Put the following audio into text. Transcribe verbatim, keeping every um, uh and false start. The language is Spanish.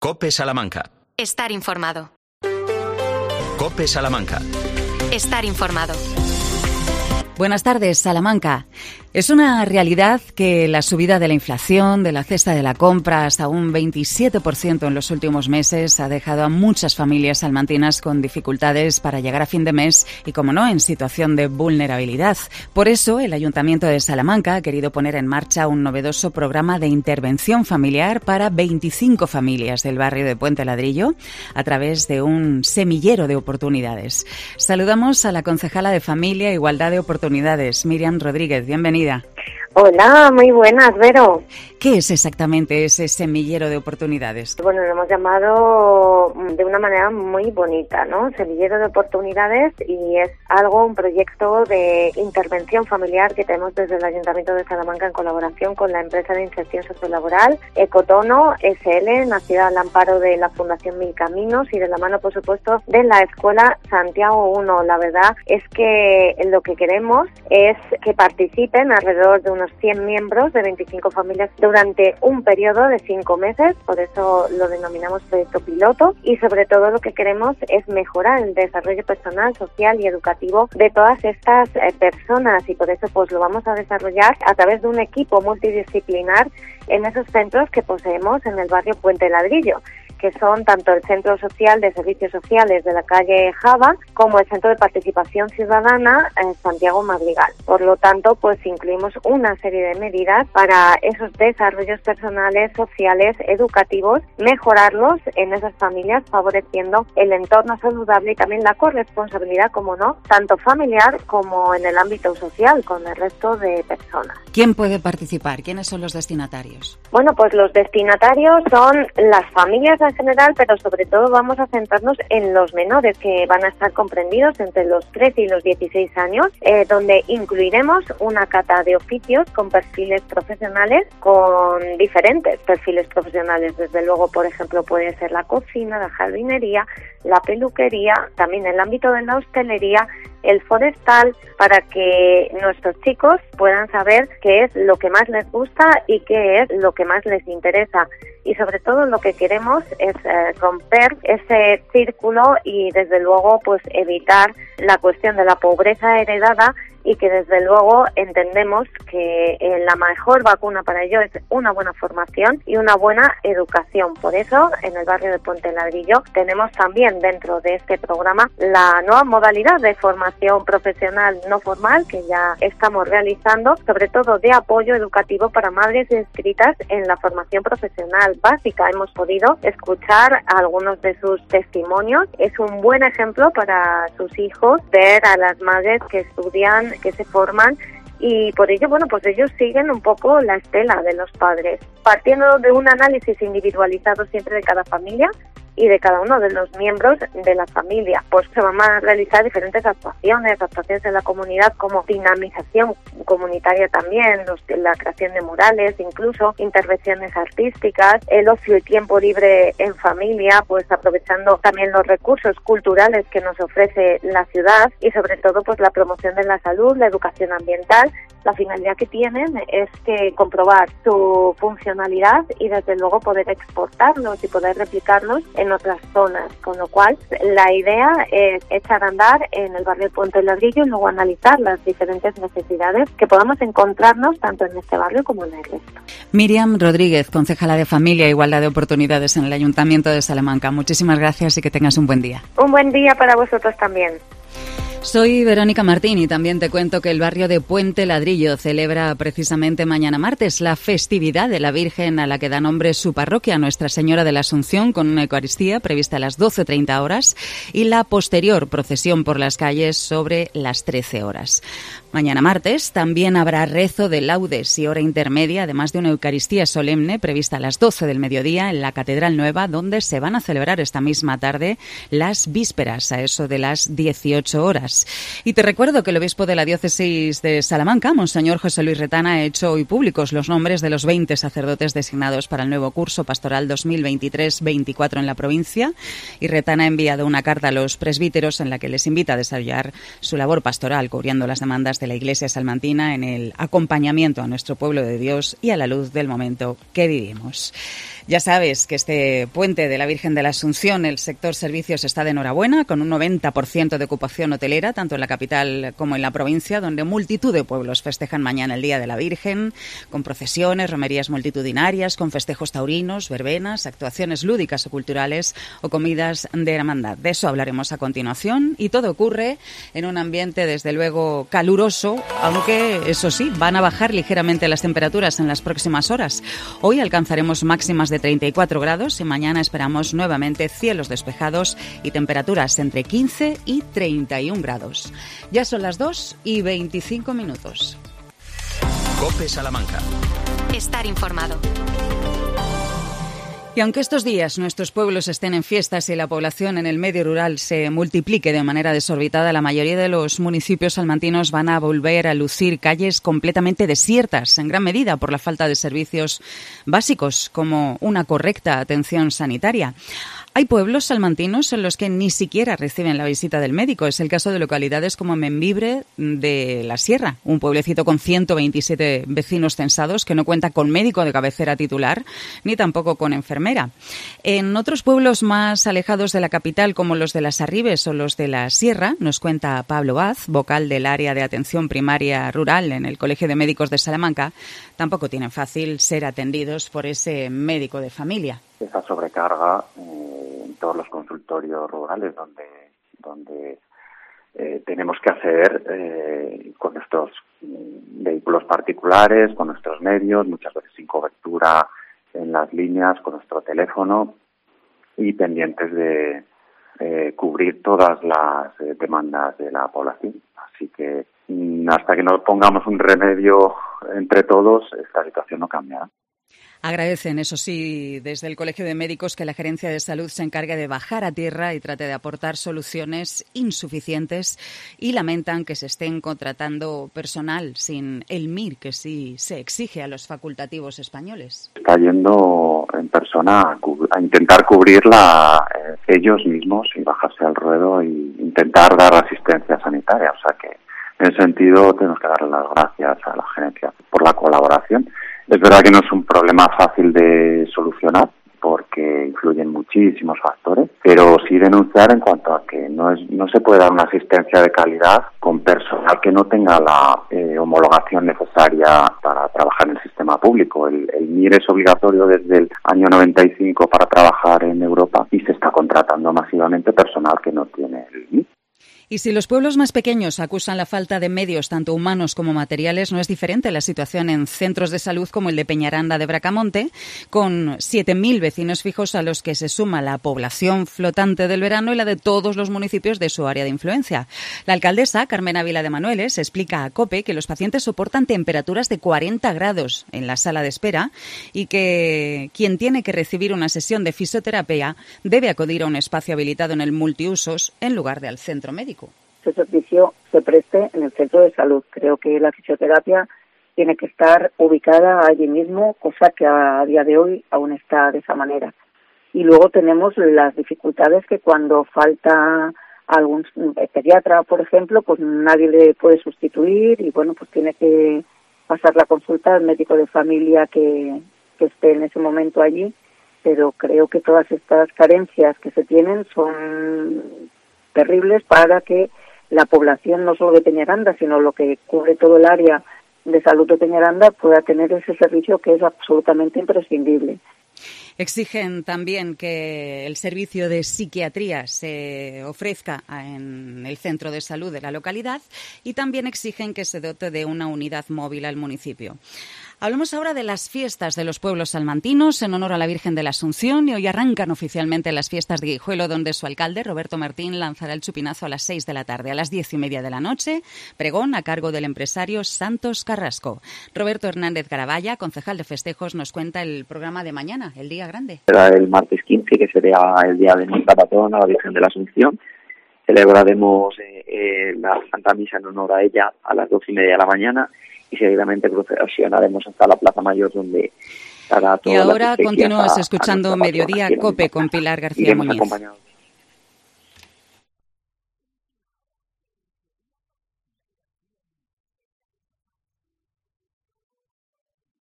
COPE Salamanca. Estar informado. COPE Salamanca. Estar informado. Buenas tardes, Salamanca. Es una realidad que la subida de la inflación, de la cesta de la compra, hasta un veintisiete por ciento en los últimos meses, ha dejado a muchas familias salmantinas con dificultades para llegar a fin de mes y, como no, en situación de vulnerabilidad. Por eso, el Ayuntamiento de Salamanca ha querido poner en marcha un novedoso programa de intervención familiar para veinticinco familias del barrio de Puente Ladrillo a través de un semillero de oportunidades. Saludamos a la concejala de Familia e Igualdad de Oportunidades, Miriam Rodríguez. Bienvenida. Hola, muy buenas, Vero. ¿Qué es exactamente ese semillero de oportunidades? Bueno, lo hemos llamado de una manera muy bonita, ¿no? Semillero de oportunidades, y es algo, un proyecto de intervención familiar que tenemos desde el Ayuntamiento de Salamanca en colaboración con la empresa de inserción sociolaboral Ecotono S L, nacida al amparo de la Fundación Mil Caminos y de la mano, por supuesto, de la Escuela Santiago uno. La verdad es que lo que queremos es que participen alrededor de unos cien miembros de veinticinco familias durante un periodo de cinco meses, por eso lo denominamos proyecto piloto, y sobre todo lo que queremos es mejorar el desarrollo personal, social y educativo de todas estas eh, personas, y por eso pues lo vamos a desarrollar a través de un equipo multidisciplinar en esos centros que poseemos en el barrio Puente Ladrillo, que son tanto el Centro Social de Servicios Sociales de la calle Java como el Centro de Participación Ciudadana en Santiago Madrigal. Por lo tanto, pues incluimos una serie de medidas para esos desarrollos personales, sociales, educativos, mejorarlos en esas familias, favoreciendo el entorno saludable y también la corresponsabilidad, como no, tanto familiar como en el ámbito social con el resto de personas. ¿Quién puede participar? ¿Quiénes son los destinatarios? Bueno, pues los destinatarios son las familias en general, pero sobre todo vamos a centrarnos en los menores, que van a estar comprendidos entre los trece y los dieciséis años, eh, donde incluiremos una cata de oficios con perfiles profesionales, con diferentes perfiles profesionales. Desde luego, por ejemplo, puede ser la cocina, la jardinería, la peluquería, también el ámbito de la hostelería, el forestal, para que nuestros chicos puedan saber qué es lo que más les gusta y qué es lo que más les interesa. Y sobre todo lo que queremos es eh, romper ese círculo y desde luego pues evitar la cuestión de la pobreza heredada, y que desde luego entendemos que eh, la mejor vacuna para ello es una buena formación y una buena educación. Por eso, en el barrio de Puente Ladrillo tenemos también dentro de este programa la nueva modalidad de formación profesional no formal que ya estamos realizando, sobre todo de apoyo educativo para madres inscritas en la formación profesional básica. Hemos podido escuchar algunos de sus testimonios. Es un buen ejemplo para sus hijos ver a las madres que estudian, que se forman, y por ello, bueno, pues ellos siguen un poco la estela de los padres, partiendo de un análisis individualizado siempre de cada familia y de cada uno de los miembros de la familia. Pues se van a realizar diferentes actuaciones, actuaciones en la comunidad como dinamización comunitaria también, los, la creación de murales, incluso intervenciones artísticas, el ocio y tiempo libre en familia, pues aprovechando también los recursos culturales que nos ofrece la ciudad, y sobre todo pues la promoción de la salud, la educación ambiental. La finalidad que tienen es que comprobar su funcionalidad y desde luego poder exportarlos y poder replicarlos en otras zonas, con lo cual la idea es echar a andar en el barrio Puente Ladrillo y luego analizar las diferentes necesidades que podamos encontrarnos tanto en este barrio como en el resto. Miriam Rodríguez, concejala de Familia e Igualdad de Oportunidades en el Ayuntamiento de Salamanca. Muchísimas gracias y que tengas un buen día. Un buen día para vosotros también. Soy Verónica Martín y también te cuento que el barrio de Puente Ladrillo celebra precisamente mañana martes la festividad de la Virgen a la que da nombre su parroquia, Nuestra Señora de la Asunción, con una Eucaristía prevista a las doce treinta horas y la posterior procesión por las calles sobre las trece horas. Mañana martes también habrá rezo de laudes y hora intermedia, además de una Eucaristía solemne prevista a las doce del mediodía en la Catedral Nueva, donde se van a celebrar esta misma tarde las vísperas a eso de las dieciocho horas. días. Y te recuerdo que el obispo de la diócesis de Salamanca, Monseñor José Luis Retana, ha hecho hoy públicos los nombres de los veinte sacerdotes designados para el nuevo curso pastoral dos mil veintitrés veinticuatro en la provincia. Y Retana ha enviado una carta a los presbíteros en la que les invita a desarrollar su labor pastoral, cubriendo las demandas de la Iglesia salmantina en el acompañamiento a nuestro pueblo de Dios y a la luz del momento que vivimos. Ya sabes que este puente de la Virgen de la Asunción, el sector servicios está de enhorabuena, con un noventa por ciento de ocupación hotelera, tanto en la capital como en la provincia, donde multitud de pueblos festejan mañana el Día de la Virgen, con procesiones, romerías multitudinarias, con festejos taurinos, verbenas, actuaciones lúdicas o culturales o comidas de hermandad. De eso hablaremos a continuación, y todo ocurre en un ambiente desde luego caluroso, aunque eso sí, van a bajar ligeramente las temperaturas en las próximas horas. Hoy alcanzaremos máximas de treinta y cuatro grados y mañana esperamos nuevamente cielos despejados y temperaturas entre quince y treinta y un grados. Ya son las dos y veinticinco minutos. COPE Salamanca. Estar informado. Y aunque estos días nuestros pueblos estén en fiestas y la población en el medio rural se multiplique de manera desorbitada, la mayoría de los municipios salmantinos van a volver a lucir calles completamente desiertas, en gran medida por la falta de servicios básicos como una correcta atención sanitaria. Hay pueblos salmantinos en los que ni siquiera reciben la visita del médico. Es el caso de localidades como Membibre de la Sierra, un pueblecito con ciento veintisiete vecinos censados que no cuenta con médico de cabecera titular ni tampoco con enfermera. En otros pueblos más alejados de la capital, como los de las Arribes o los de la Sierra, nos cuenta Pablo Vaz, vocal del área de atención primaria rural en el Colegio de Médicos de Salamanca, tampoco tienen fácil ser atendidos por ese médico de familia. Esa sobrecarga eh, en todos los consultorios rurales donde donde eh, tenemos que hacer eh, con nuestros mm, vehículos particulares, con nuestros medios, muchas veces sin cobertura en las líneas, con nuestro teléfono y pendientes de eh, cubrir todas las eh, demandas de la población. Así que mm, hasta que no pongamos un remedio entre todos, esta situación no cambiará. Agradecen, eso sí, desde el Colegio de Médicos que la Gerencia de Salud se encargue de bajar a tierra y trate de aportar soluciones insuficientes y lamentan que se estén contratando personal sin el M I R que sí se exige a los facultativos españoles. Está yendo en persona a, cub- a intentar cubrirla eh, ellos mismos y bajarse al ruedo e intentar dar asistencia sanitaria. O sea que en ese sentido tenemos que darle las gracias a la Gerencia por la colaboración. Es verdad que no es un problema fácil de solucionar porque influyen muchísimos factores, pero sí denunciar en cuanto a que no es no se puede dar una asistencia de calidad con personal que no tenga la eh, homologación necesaria para trabajar en el sistema público. El, el M I R es obligatorio desde el año noventa y cinco para trabajar en Europa y se está contratando masivamente personal que no tiene el M I R. Y si los pueblos más pequeños acusan la falta de medios, tanto humanos como materiales, no es diferente la situación en centros de salud como el de Peñaranda de Bracamonte, con siete mil vecinos fijos a los que se suma la población flotante del verano y la de todos los municipios de su área de influencia. La alcaldesa, Carmen Ávila de Manueles, explica a COPE que los pacientes soportan temperaturas de cuarenta grados en la sala de espera y que quien tiene que recibir una sesión de fisioterapia debe acudir a un espacio habilitado en el multiusos en lugar de al centro médico. Este servicio se preste en el centro de salud. Creo que la fisioterapia tiene que estar ubicada allí mismo, cosa que a día de hoy aún está de esa manera. Y luego tenemos las dificultades que cuando falta algún pediatra, por ejemplo, pues nadie le puede sustituir y bueno, pues tiene que pasar la consulta al médico de familia que, que esté en ese momento allí. Pero creo que todas estas carencias que se tienen son terribles para que la población, no solo de Peñaranda, sino lo que cubre todo el área de salud de Peñaranda, pueda tener ese servicio que es absolutamente imprescindible. Exigen también que el servicio de psiquiatría se ofrezca en el centro de salud de la localidad y también exigen que se dote de una unidad móvil al municipio. Hablamos ahora de las fiestas de los pueblos salmantinos en honor a la Virgen de la Asunción y hoy arrancan oficialmente las fiestas de Guijuelo, donde su alcalde, Roberto Martín, lanzará el chupinazo a las seis de la tarde. A las diez y media de la noche, pregón a cargo del empresario Santos Carrasco. Roberto Hernández Garabaya, concejal de festejos, nos cuenta el programa de mañana, el día grande. Será el martes quince, que sería el día de nuestra patrona, la Virgen de la Asunción. celebraremos eh, eh, la Santa Misa en honor a ella a las doce y media de la mañana y seguidamente procesionaremos hasta la Plaza Mayor, donde estará toda y ahora la continúas escuchando Mediodía COPE con Pilar García Muñiz.